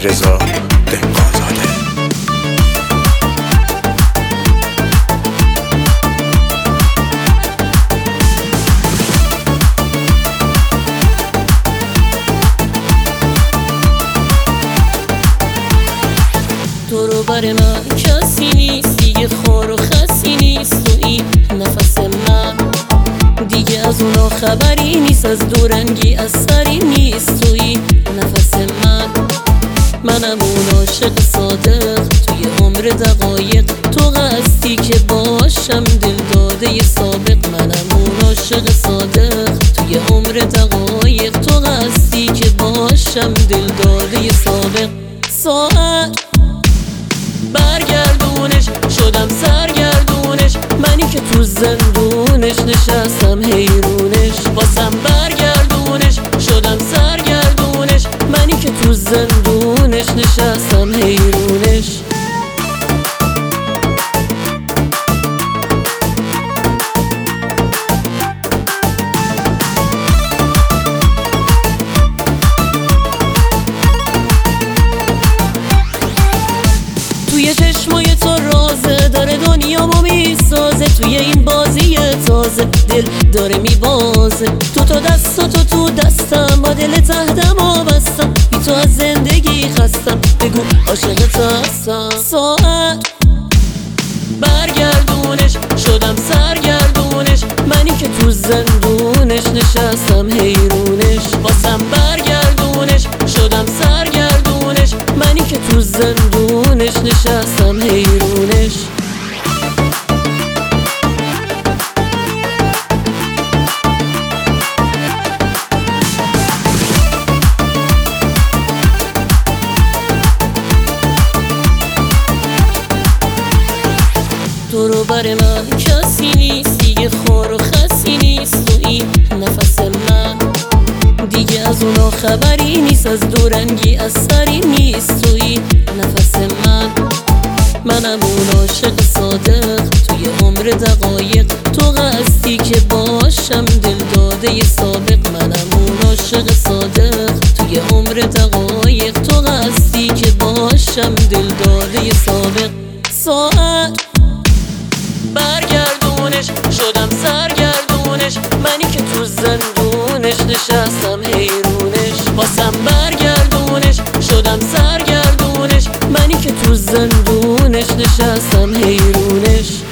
رضا دهقانزاده. تو رو بر من کسی نیست، دیگه خار و خسی نیست. تویی نفس من دیگه، از اونا خبری نیست، از دورنگی اثری نیست. تویی نفس منم اون عاشق صادق، توی عمر دقایق تو قصدی که باشم دل داده سابق. منم اون عاشق صادق، توی عمر دقایق تو قصدی که باشم دل داده سابق. ساعت برگردونش، شدم سرگردونش، منی که تو زندونش نشستم حیرونش. واسم برگردونش، شدم سرگردونش، منی که تو زندونش نشستم حیرونش. توی چشمای تو رازه داره دنیامو میسازه، توی این بازی تازه دل داره میبازه. تو دستاتو تو دستم، با دل تهدم و بستم، بی تو از زندگی خستم، بگو عاشقت هستم. ساعت برگردونش، شدم سرگردونش، منی که تو زندونش نشستم حیرونش. واسم برگردونش، شدم سرگردونش، منی که تو زندونش نشستم حیرونش. تو رو بر من کسی نیست، دیگه خار و خسی نیست. تویی نفس من دیگه، از اونا خبری نیست، از دورنگی اثری نیست. تویی نفس منم اون عاشق صادق، توی عمر دقایق تو قصدی که باشم دل داده سابق. منم اون عاشق صادق، توی عمر دقایق تو قصدی که باشم دل داده سابق. ساعت برگردونش، شدم سرگردونش، منی که تو زندونش نشستم حیرونش. واسم برگردونش، شدم سرگردونش، منی که تو زندونش نشستم حیرونش.